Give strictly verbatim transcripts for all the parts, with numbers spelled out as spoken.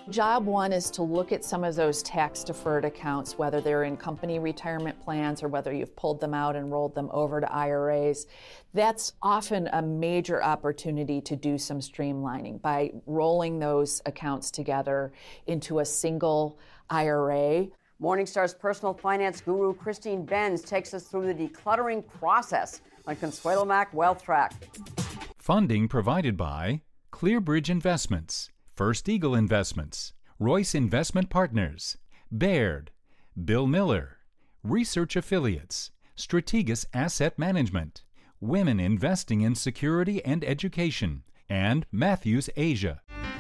Job one is to look at some of those tax-deferred accounts, whether they're in company retirement plans or whether you've pulled them out and rolled them over to I R As. That's often a major opportunity to do some streamlining by rolling those accounts together into a single I R A. Morningstar's personal finance guru, Christine Benz, takes us through the decluttering process on Consuelo Mack Wealth Track. Funding provided by ClearBridge Investments, First Eagle Investments, Royce Investment Partners, Baird, Bill Miller, Research Affiliates, Strategas Asset Management, Women Investing in Security and Education, and Matthews Asia.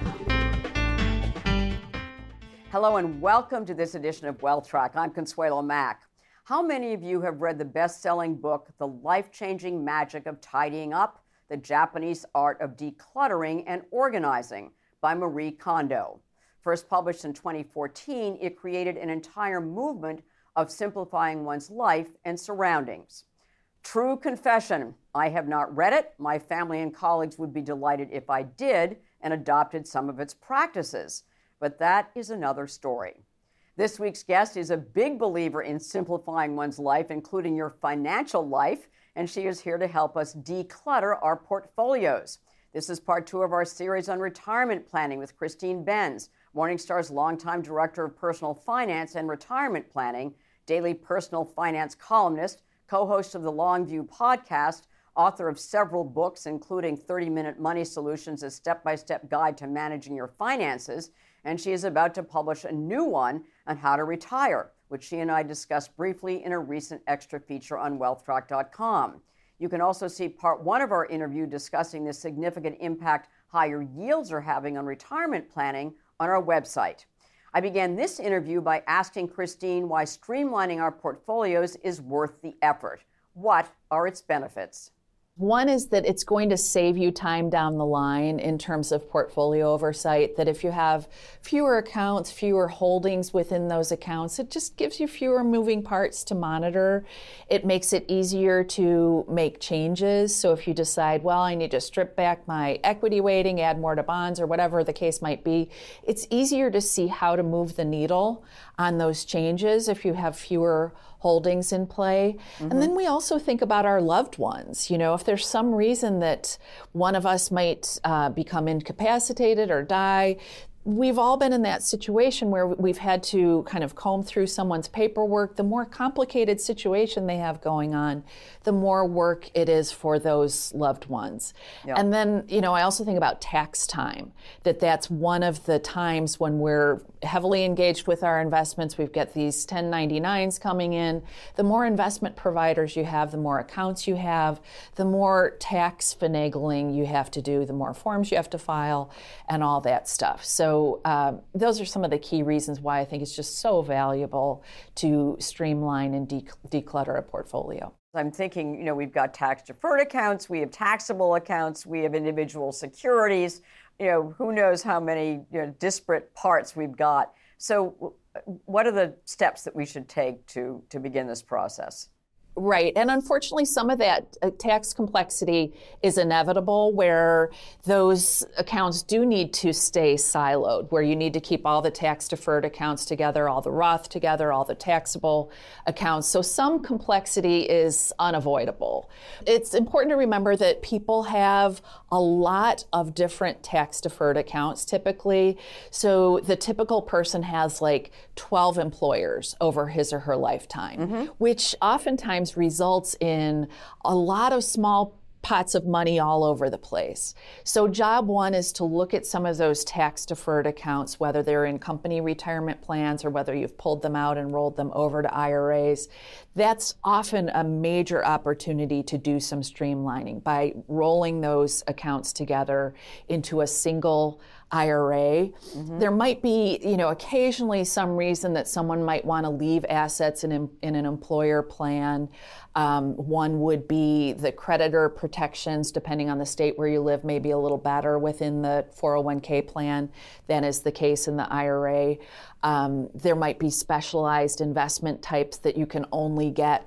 Hello and welcome to this edition of Wealth Track. I'm Consuelo Mack. How many of you have read the best-selling book, The Life-Changing Magic of Tidying Up, The Japanese Art of Decluttering and Organizing by Marie Kondo? First published in twenty fourteen, it created an entire movement of simplifying one's life and surroundings. True confession, I have not read it. My family and colleagues would be delighted if I did and adopted some of its practices. But that is another story. This week's guest is a big believer in simplifying one's life, including your financial life, and she is here to help us declutter our portfolios. This is part two of our series on retirement planning with Christine Benz, Morningstar's longtime director of personal finance and retirement planning, daily personal finance columnist, co-host of the Longview podcast, author of several books, including thirty-minute Money Solutions, a step-by-step guide to managing your finances, and she is about to publish a new one on how to retire, which she and I discussed briefly in a recent extra feature on wealth track dot com. You can also see part one of our interview discussing the significant impact higher yields are having on retirement planning on our website. I began this interview by asking Christine why streamlining our portfolios is worth the effort. What are its benefits? One is that it's going to save you time down the line in terms of portfolio oversight, that if you have fewer accounts, fewer holdings within those accounts, it just gives you fewer moving parts to monitor. It makes it easier to make changes. So if you decide, well, I need to strip back my equity weighting, add more to bonds, or whatever the case might be, it's easier to see how to move the needle on those changes if you have fewer holdings in play. Mm-hmm. And then we also think about our loved ones. You know, if there's some reason that one of us might uh, become incapacitated or die, we've all been in that situation where we've had to kind of comb through someone's paperwork. The more complicated situation they have going on, the more work it is for those loved ones. Yep. And then, you know, I also think about tax time, that that's one of the times when we're heavily engaged with our investments. We've got these ten ninety-nines coming in. The more investment providers you have, the more accounts you have, the more tax finagling you have to do, the more forms you have to file, and all that stuff. So So uh, those are some of the key reasons why I think it's just so valuable to streamline and de- declutter a portfolio. I'm thinking, you know, we've got tax-deferred accounts, we have taxable accounts, we have individual securities, you know, who knows how many, you know, disparate parts we've got. So what are the steps that we should take to, to begin this process? Right. And unfortunately, some of that uh, tax complexity is inevitable, where those accounts do need to stay siloed, where you need to keep all the tax-deferred accounts together, all the Roth together, all the taxable accounts. So some complexity is unavoidable. It's important to remember that people have a lot of different tax-deferred accounts typically. So the typical person has like twelve employers over his or her lifetime, mm-hmm. which oftentimes results in a lot of small pots of money all over the place. So job one is to look at some of those tax-deferred accounts, whether they're in company retirement plans or whether you've pulled them out and rolled them over to I R As. That's often a major opportunity to do some streamlining by rolling those accounts together into a single I R A. Mm-hmm. There might be, you know, occasionally some reason that someone might want to leave assets in, in an employer plan. Um, one would be the creditor protections, depending on the state where you live, may be a little better within the four oh one k plan than is the case in the I R A. Um, there might be specialized investment types that you can only get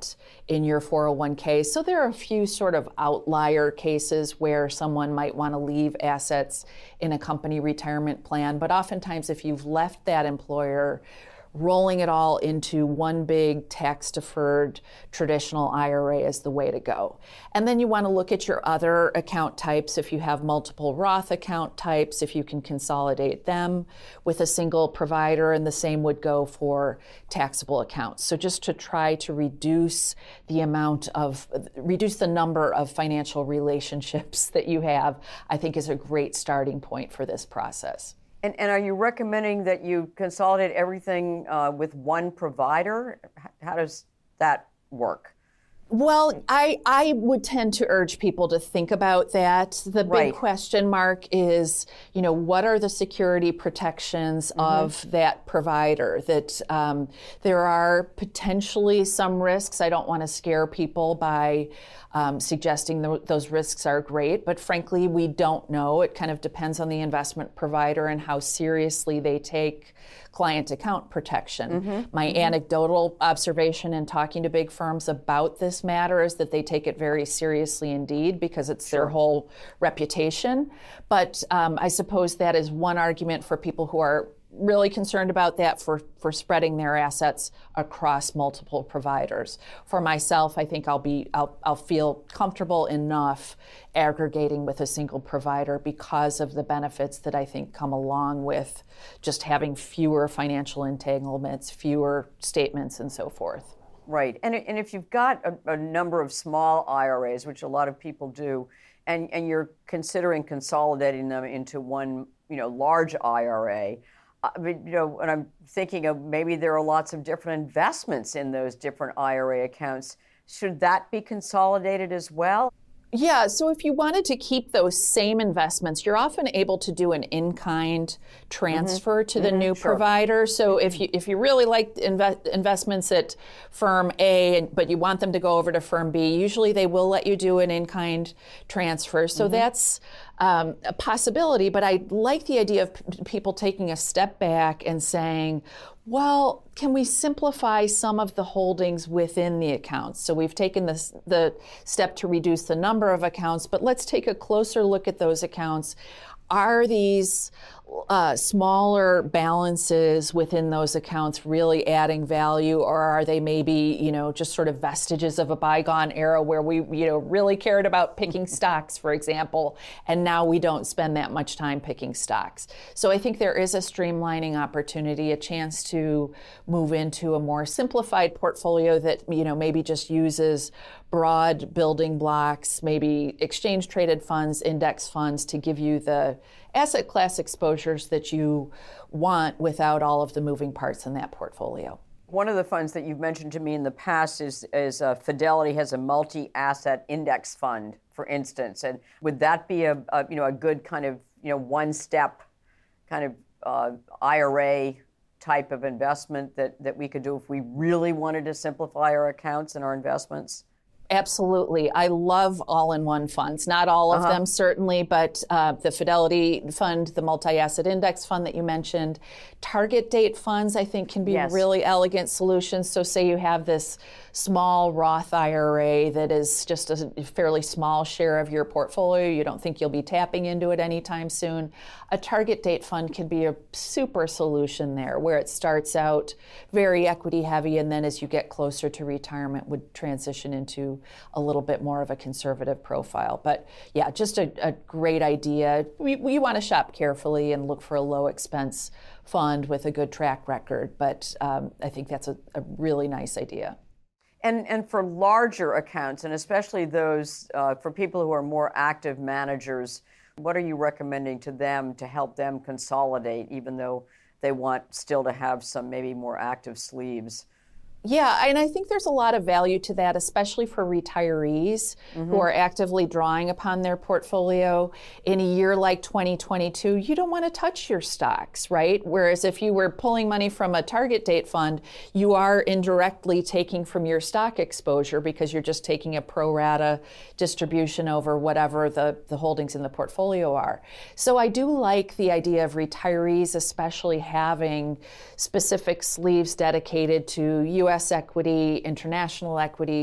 in your four oh one k. So there are a few sort of outlier cases where someone might want to leave assets in a company retirement plan, but oftentimes if you've left that employer, rolling it all into one big tax-deferred traditional I R A is the way to go. And then you want to look at your other account types. If you have multiple Roth account types, if you can consolidate them with a single provider, and the same would go for taxable accounts. So just to try to reduce the amount of, reduce the number of financial relationships that you have, I think is a great starting point for this process. And, and are you recommending that you consolidate everything uh, with one provider? How does that work? Well, I, I would tend to urge people to think about that. The big Right. question mark is, you know, what are the security protections Mm-hmm. of that provider? That um, there are potentially some risks. I don't want to scare people by um, suggesting th- those risks are great, but frankly, we don't know. It kind of depends on the investment provider and how seriously they take client account protection. Mm-hmm. My anecdotal observation in talking to big firms about this matter is that they take it very seriously indeed because it's their whole reputation. But um, I suppose that is one argument for people who are really concerned about that for, for spreading their assets across multiple providers. For myself, I think I'll be I'll, I'll feel comfortable enough aggregating with a single provider because of the benefits that I think come along with just having fewer financial entanglements, fewer statements, and so forth. Right. And, and if you've got a, a number of small I R As, which a lot of people do, and, and you're considering consolidating them into one, you know, large I R A, I mean, you know, and I'm thinking of maybe there are lots of different investments in those different I R A accounts. Should that be consolidated as well? Yeah, so if you wanted to keep those same investments, you're often able to do an in-kind transfer mm-hmm. to the mm-hmm, new sure. provider. So if you if you really like inve- investments at firm A, but you want them to go over to firm B, usually they will let you do an in-kind transfer. So mm-hmm. that's um, a possibility, but I like the idea of p- people taking a step back and saying, well, can we simplify some of the holdings within the accounts? So we've taken this, the step to reduce the number of accounts, but let's take a closer look at those accounts. Are these uh, smaller balances within those accounts really adding value, or are they maybe, you know, just sort of vestiges of a bygone era where we, you know, really cared about picking stocks, for example, and now we don't spend that much time picking stocks. So I think there is a streamlining opportunity, a chance to move into a more simplified portfolio that, you know, maybe just uses broad building blocks, maybe exchange traded funds, index funds to give you the asset class exposures that you want without all of the moving parts in that portfolio. One of the funds that you've mentioned to me in the past is, is uh, Fidelity has a multi-asset index fund, for instance. And would that be a, a you know a good kind of you know one-step kind of uh, I R A type of investment that, that we could do if we really wanted to simplify our accounts and our investments? Absolutely. I love all-in-one funds. Not all of uh-huh. them, certainly, but uh, the Fidelity Fund, the multi-asset index fund that you mentioned, target date funds, I think, can be yes. really elegant solutions. So say you have this small Roth I R A that is just a fairly small share of your portfolio. You don't think you'll be tapping into it anytime soon. A target date fund can be a super solution there, where it starts out very equity heavy, and then as you get closer to retirement would transition into a little bit more of a conservative profile. But yeah, just a, a great idea. We, we want to shop carefully and look for a low expense fund with a good track record, but um, I think that's a, a really nice idea. And and for larger accounts, and especially those uh, for people who are more active managers, what are you recommending to them to help them consolidate, even though they want still to have some maybe more active sleeves? Yeah, and I think there's a lot of value to that, especially for retirees mm-hmm. who are actively drawing upon their portfolio. In a year like twenty twenty-two, you don't want to touch your stocks, right? Whereas if you were pulling money from a target date fund, you are indirectly taking from your stock exposure because you're just taking a pro rata distribution over whatever the, the holdings in the portfolio are. So I do like the idea of retirees especially having specific sleeves dedicated to U S equity, international equity,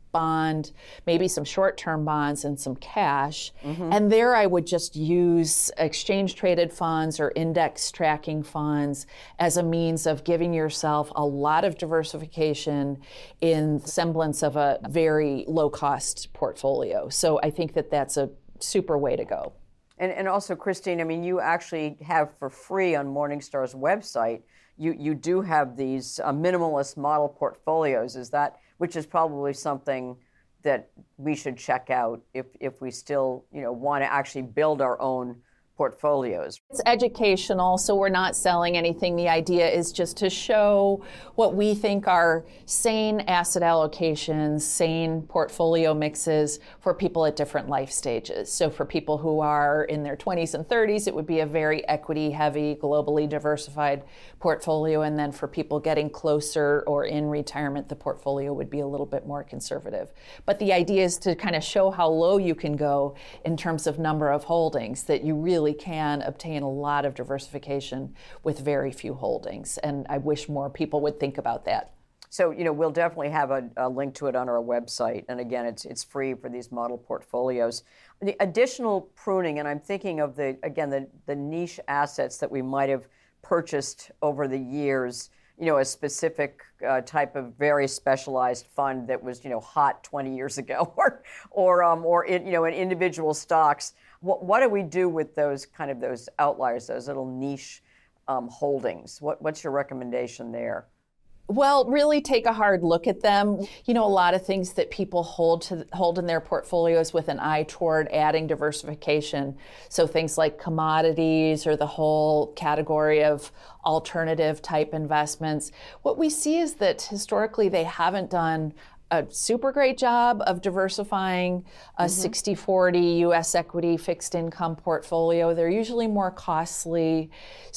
bond, maybe some short-term bonds and some cash. Mm-hmm. And there I would just use exchange-traded funds or index tracking funds as a means of giving yourself a lot of diversification in semblance of a very low-cost portfolio. So I think that that's a super way to go. And, and also, Christine, I mean, you actually have for free on Morningstar's website, you, you do have these uh, minimalist model portfolios. Is that, which is probably something that we should check out if, if we still, you know, want to actually build our own portfolios. It's educational, so we're not selling anything. The idea is just to show what we think are sane asset allocations, sane portfolio mixes for people at different life stages. So for people who are in their twenties and thirties, it would be a very equity-heavy, globally diversified portfolio. And then for people getting closer or in retirement, the portfolio would be a little bit more conservative. But the idea is to kind of show how low you can go in terms of number of holdings, that you really can obtain a lot of diversification with very few holdings. And I wish more people would think about that. So, you know, we'll definitely have a, a link to it on our website. And again, it's it's free for these model portfolios. The additional pruning, and I'm thinking of the, again, the, the niche assets that we might have purchased over the years, you know, a specific uh, type of very specialized fund that was, you know, hot twenty years ago, or, or, um, or in, you know, in individual stocks. What, what do we do with those kind of those outliers, those little niche um, holdings? What, what's your recommendation there? Well, really take a hard look at them. You know, a lot of things that people hold to hold in their portfolios with an eye toward adding diversification. So things like commodities or the whole category of alternative type investments. What we see is that historically they haven't done a super great job of diversifying a sixty forty U S equity fixed income portfolio. They're usually more costly.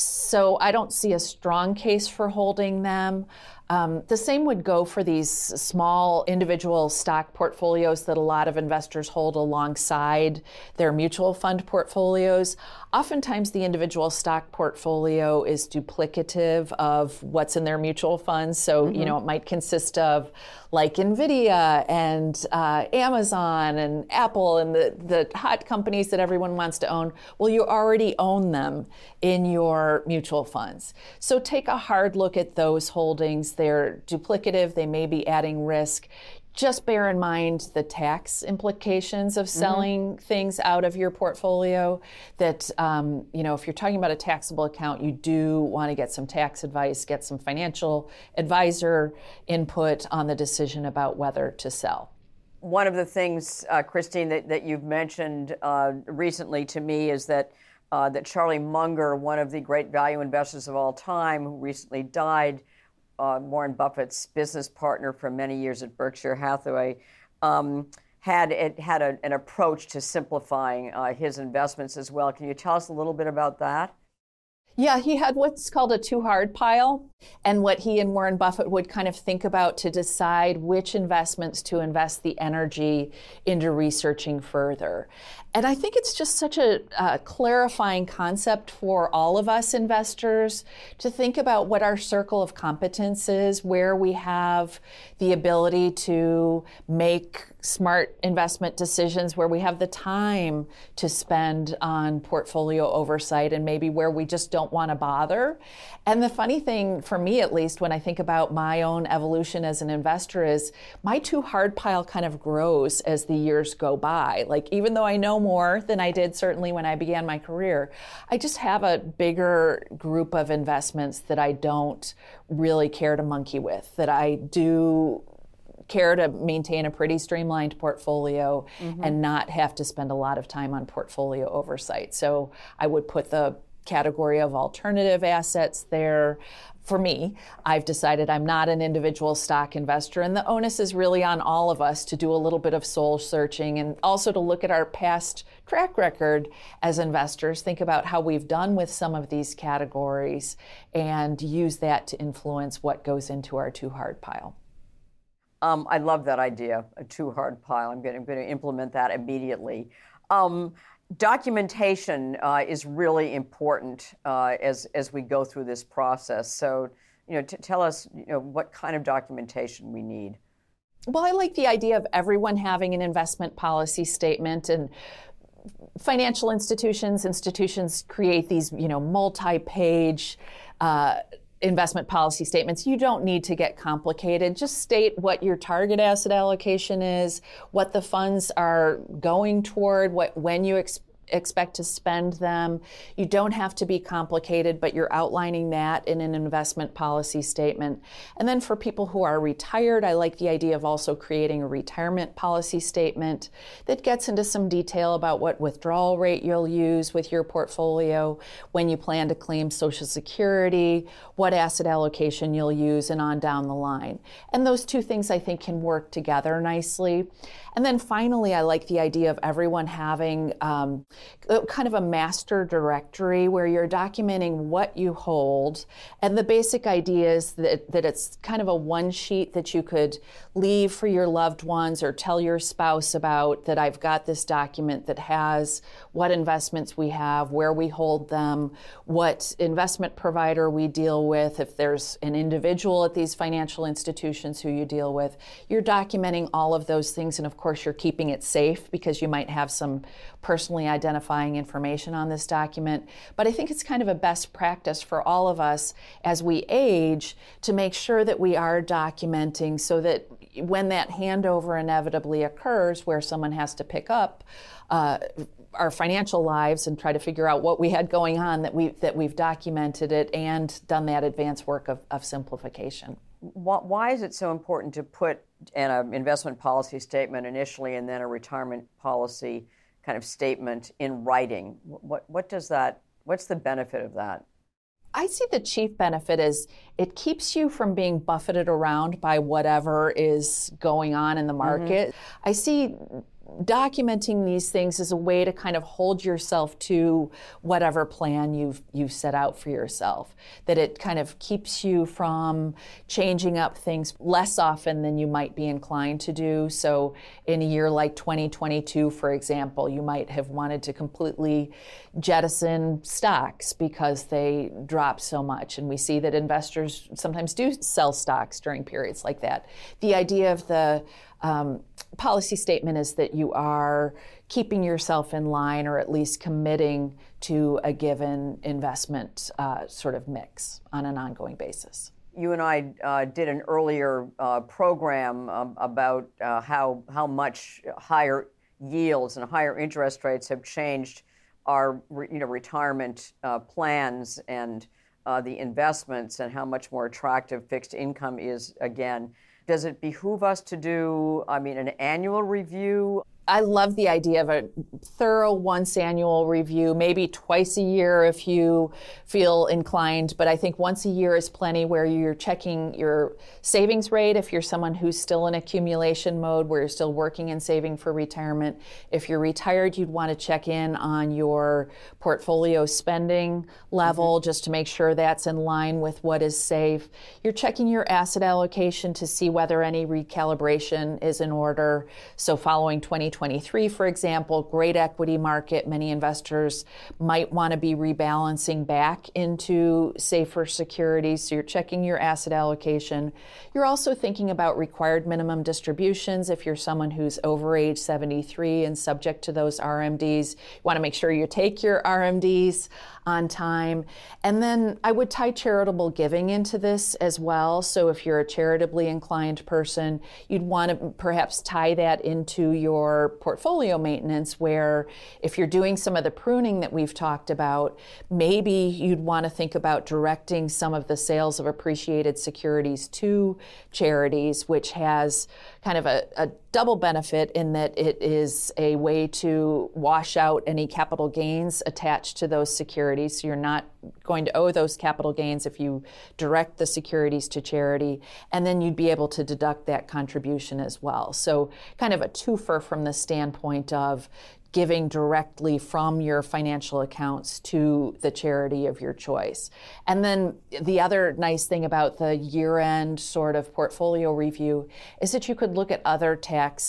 So I don't see a strong case for holding them. Um, the same would go for these small individual stock portfolios that a lot of investors hold alongside their mutual fund portfolios. Oftentimes the individual stock portfolio is duplicative of what's in their mutual funds. So, mm-hmm. you know, it might consist of like NVIDIA and uh, Amazon and Apple and the, the hot companies that everyone wants to own. Well, you already own them in your mutual funds. So take a hard look at those holdings. They're duplicative. They may be adding risk. Just bear in mind the tax implications of selling mm-hmm. things out of your portfolio. That, um, you know, if you're talking about a taxable account, you do want to get some tax advice, get some financial advisor input on the decision about whether to sell. One of the things, uh, Christine, that, that you've mentioned uh, recently to me is that uh, that Charlie Munger, one of the great value investors of all time, who recently died, Uh, Warren Buffett's business partner for many years at Berkshire Hathaway, um, had it, had a, an approach to simplifying uh, his investments as well. Can you tell us a little bit about that? Yeah, he had what's called a too hard pile, and what he and Warren Buffett would kind of think about to decide which investments to invest the energy into researching further. And I think it's just such a uh, clarifying concept for all of us investors to think about what our circle of competence is, where we have the ability to make smart investment decisions, where we have the time to spend on portfolio oversight, and maybe where we just don't want to bother. And the funny thing, for me at least, when I think about my own evolution as an investor, is my too hard pile kind of grows as the years go by. Like, even though I know more than I did certainly when I began my career, I just have a bigger group of investments that I don't really care to monkey with, that I do care to maintain a pretty streamlined portfolio mm-hmm. and not have to spend a lot of time on portfolio oversight. So I would put the category of alternative assets there. For me, I've decided I'm not an individual stock investor, and the onus is really on all of us to do a little bit of soul searching and also to look at our past track record as investors, think about how we've done with some of these categories, and use that to influence what goes into our too hard pile. Um, I love that idea, a too hard pile. I'm going to, I'm going to implement that immediately. Um, Documentation uh, is really important uh, as as we go through this process. So, you know, t- tell us, you know, what kind of documentation we need. Well, I like the idea of everyone having an investment policy statement, and financial institutions, institutions create these, you know, multi-page uh, investment policy statements. You don't need to get complicated. Just state what your target asset allocation is, what the funds are going toward, what when you expect expect to spend them. You don't have to be complicated, but you're outlining that in an investment policy statement. And then for people who are retired, I like the idea of also creating a retirement policy statement that gets into some detail about what withdrawal rate you'll use with your portfolio, when you plan to claim Social Security, what asset allocation you'll use, and on down the line. And those two things I think can work together nicely. And then finally, I like the idea of everyone having um, kind of a master directory where you're documenting what you hold. And the basic idea is that, that it's kind of a one sheet that you could leave for your loved ones or tell your spouse about, that I've got this document that has what investments we have, where we hold them, what investment provider we deal with, if there's an individual at these financial institutions who you deal with. You're documenting all of those things, and of course you're keeping it safe because you might have some personally identifying information on this document. But I think it's kind of a best practice for all of us as we age to make sure that we are documenting, so that when that handover inevitably occurs where someone has to pick up uh, our financial lives and try to figure out what we had going on, that, we, that we've documented it and done that advanced work of, of simplification. Why is it so important to put in an investment policy statement initially and then a retirement policy kind of statement in writing? What, what does that, what's the benefit of that? I see the chief benefit is it keeps you from being buffeted around by whatever is going on in the market. Mm-hmm. I see documenting these things is a way to kind of hold yourself to whatever plan you've you've set out for yourself. That it kind of keeps you from changing up things less often than you might be inclined to do. So in a year like twenty twenty-two, for example, you might have wanted to completely jettison stocks because they dropped so much. And we see that investors sometimes do sell stocks during periods like that. The idea of the Um, policy statement is that you are keeping yourself in line, or at least committing to a given investment uh, sort of mix on an ongoing basis. You and I uh, did an earlier uh, program um, about uh, how how much higher yields and higher interest rates have changed our re- you know retirement uh, plans and uh, the investments, and how much more attractive fixed income is again. Does it behoove us to do, I mean, an annual review? I love the idea of a thorough once annual review, maybe twice a year if you feel inclined, but I think once a year is plenty, where you're checking your savings rate if you're someone who's still in accumulation mode, where you're still working and saving for retirement. If you're retired, you'd want to check in on your portfolio spending level, mm-hmm. just to make sure that's in line with what is safe. You're checking your asset allocation to see whether any recalibration is in order. So following twenty twenty-three, for example, great equity market, many investors might want to be rebalancing back into safer securities. So you're checking your asset allocation. You're also thinking about required minimum distributions. If you're someone who's over age seventy-three and subject to those R M Ds, you want to make sure you take your R M Ds on time. And then I would tie charitable giving into this as well. So if you're a charitably inclined person, you'd want to perhaps tie that into your portfolio maintenance, where if you're doing some of the pruning that we've talked about, maybe you'd want to think about directing some of the sales of appreciated securities to charities, which has kind of a, a double benefit in that it is a way to wash out any capital gains attached to those securities. So you're not going to owe those capital gains if you direct the securities to charity, and then you'd be able to deduct that contribution as well. So kind of a twofer from the standpoint of giving directly from your financial accounts to the charity of your choice. And then the other nice thing about the year-end sort of portfolio review is that you could look at other tax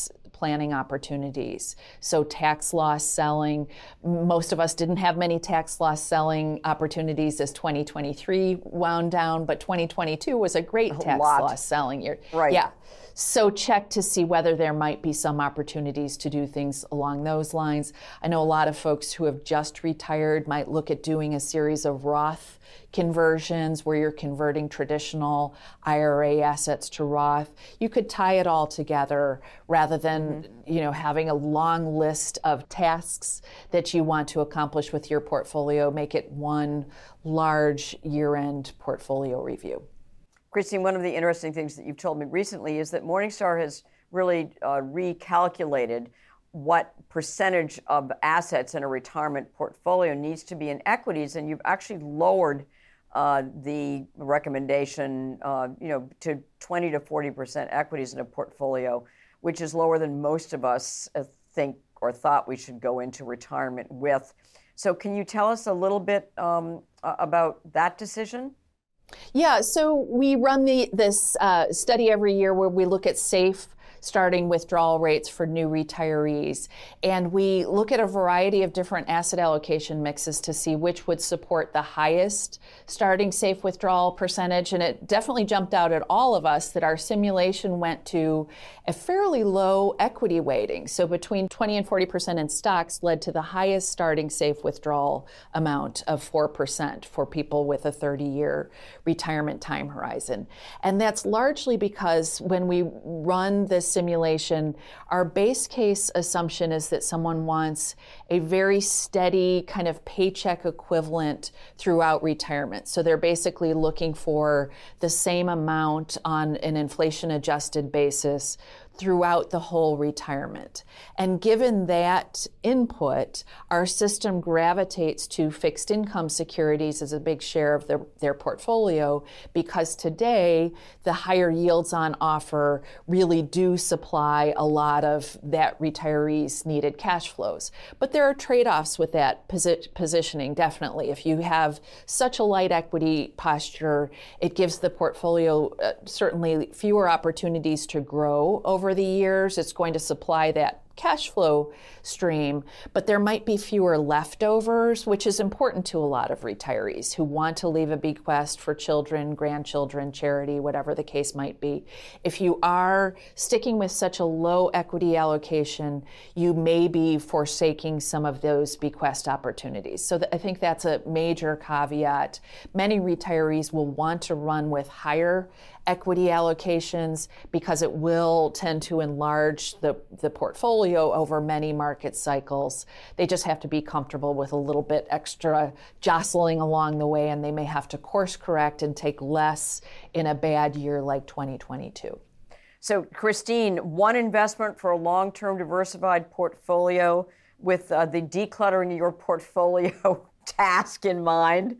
planning opportunities. So tax loss selling, most of us didn't have many tax loss selling opportunities as twenty twenty-three wound down, but twenty twenty-two was a great a tax lot. loss selling year. Right. Yeah. So check to see whether there might be some opportunities to do things along those lines. I know a lot of folks who have just retired might look at doing a series of Roth conversions where you're converting traditional I R A assets to Roth. You could tie it all together rather than, mm-hmm. you know, having a long list of tasks that you want to accomplish with your portfolio. Make it one large year-end portfolio review. Christine, one of the interesting things that you've told me recently is that Morningstar has really uh, recalculated what percentage of assets in a retirement portfolio needs to be in equities, and you've actually lowered uh, the recommendation, uh, you know, to twenty to forty percent equities in a portfolio, which is lower than most of us uh, think or thought we should go into retirement with. So, can you tell us a little bit um, about that decision? Yeah, so we run the, this uh, study every year where we look at safe starting withdrawal rates for new retirees. And we look at a variety of different asset allocation mixes to see which would support the highest starting safe withdrawal percentage. And it definitely jumped out at all of us that our simulation went to a fairly low equity weighting. So between twenty and forty percent in stocks led to the highest starting safe withdrawal amount of four percent for people with a thirty-year retirement time horizon. And that's largely because when we run this simulation, our base case assumption is that someone wants a very steady kind of paycheck equivalent throughout retirement. So they're basically looking for the same amount on an inflation adjusted basis throughout the whole retirement. And given that input, our system gravitates to fixed income securities as a big share of their, their portfolio, because today the higher yields on offer really do supply a lot of that retirees' needed cash flows. But there are trade-offs with that posi- positioning, definitely. If you have such a light equity posture, it gives the portfolio uh, certainly fewer opportunities to grow over over the years. It's going to supply that cash flow stream, but there might be fewer leftovers, which is important to a lot of retirees who want to leave a bequest for children, grandchildren, charity, whatever the case might be. If you are sticking with such a low equity allocation, you may be forsaking some of those bequest opportunities. So th- I think that's a major caveat. Many retirees will want to run with higher equity allocations because it will tend to enlarge the, the portfolio over many market cycles. They just have to be comfortable with a little bit extra jostling along the way, and they may have to course correct and take less in a bad year like twenty twenty-two. So, Christine, one investment for a long-term diversified portfolio with uh, the decluttering your portfolio task in mind.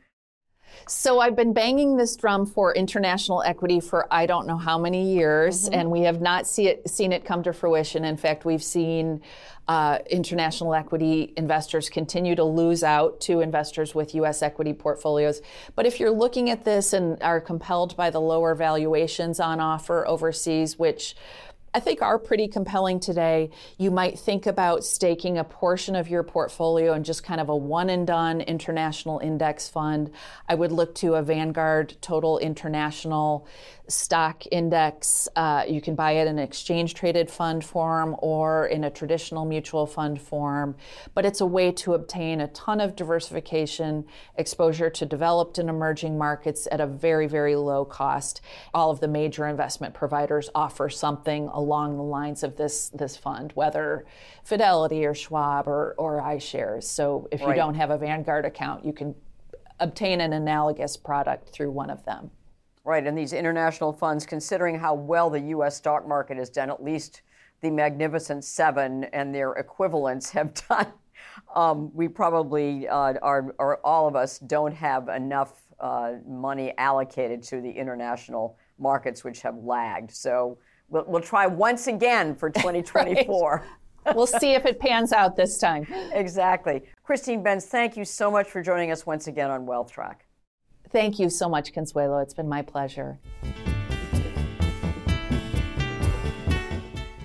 So I've been banging this drum for international equity for I don't know how many years, mm-hmm. and we have not see it, seen it come to fruition. In fact, we've seen uh, international equity investors continue to lose out to investors with U S equity portfolios. But if you're looking at this and are compelled by the lower valuations on offer overseas, which I think are pretty compelling today, you might think about staking a portion of your portfolio in just kind of a one and done international index fund. I would look to a Vanguard Total International stock index. Uh, you can buy it in an exchange traded fund form or in a traditional mutual fund form. But it's a way to obtain a ton of diversification, exposure to developed and emerging markets at a very, very low cost. All of the major investment providers offer something along the lines of this, this fund, whether Fidelity or Schwab or, or iShares. So if you right. don't have a Vanguard account, you can obtain an analogous product through one of them. Right, and these international funds, considering how well the U S stock market has done, at least the Magnificent Seven and their equivalents have done, um, we probably, uh, are, are, all of us don't have enough uh, money allocated to the international markets, which have lagged. So we'll, we'll try once again for twenty twenty-four. Right. We'll see if it pans out this time. Exactly. Christine Benz, thank you so much for joining us once again on Wealth Track. Thank you so much, Consuelo. It's been my pleasure.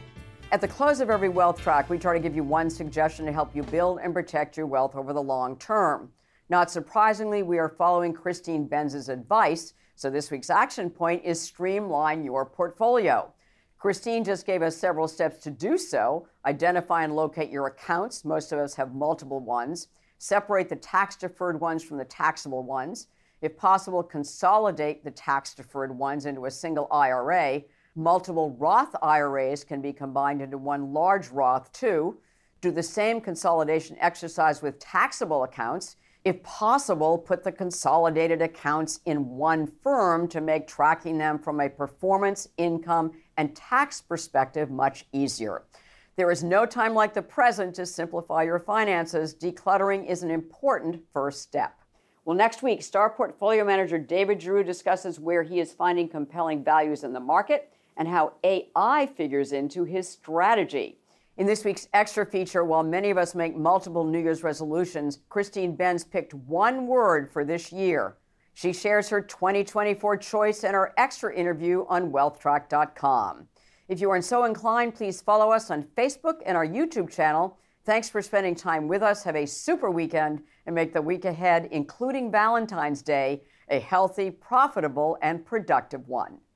At the close of every Wealth Track, we try to give you one suggestion to help you build and protect your wealth over the long term. Not surprisingly, we are following Christine Benz's advice, so this week's action point is streamline your portfolio. Christine just gave us several steps to do so. Identify and locate your accounts. Most of us have multiple ones. Separate the tax-deferred ones from the taxable ones. If possible, consolidate the tax-deferred ones into a single I R A. Multiple Roth I R As can be combined into one large Roth, too. Do the same consolidation exercise with taxable accounts. If possible, put the consolidated accounts in one firm to make tracking them from a performance, income, and tax perspective much easier. There is no time like the present to simplify your finances. Decluttering is an important first step. Well, next week, Star Portfolio Manager David Giroux discusses where he is finding compelling values in the market and how A I figures into his strategy. In this week's extra feature, while many of us make multiple New Year's resolutions, Christine Benz picked one word for this year. She shares her twenty twenty-four choice in our extra interview on wealth track dot com. If you are so inclined, please follow us on Facebook and our YouTube channel. Thanks for spending time with us. Have a super weekend and make the week ahead, including Valentine's Day, a healthy, profitable, and productive one.